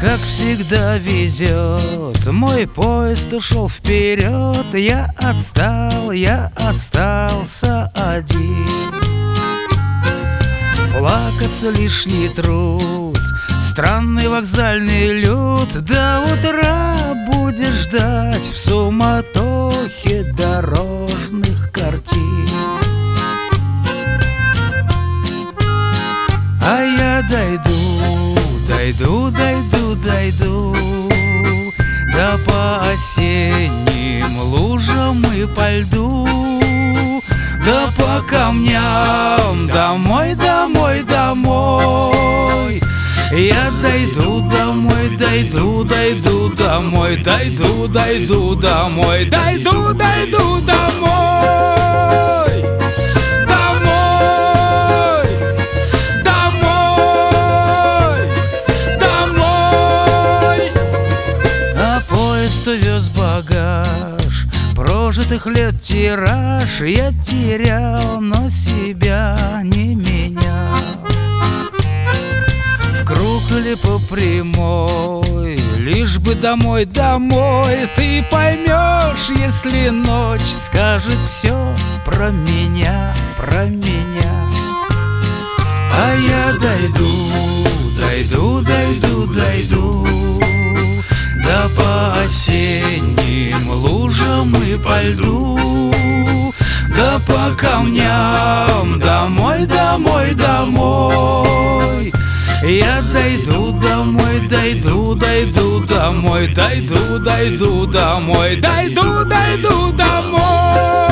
как всегда везет, мой поезд ушел вперед. Я отстал, я остался один. Плакаться лишний труд, странный вокзальный люд. До утра будешь ждать в суматохе дорожных картин. А я дойду да по осенним лужам и по льду, да по камням домой. Я дойду домой, дойду домой, дойду домой. Вез багаж, прожитых лет тираж. Я терял, но себя не менял. В круг или по прямой, лишь бы домой. Ты поймешь, если ночь скажет все про меня. А я дойду да по осенним лужам и по льду, да по камням домой. Я дойду домой, дойду домой.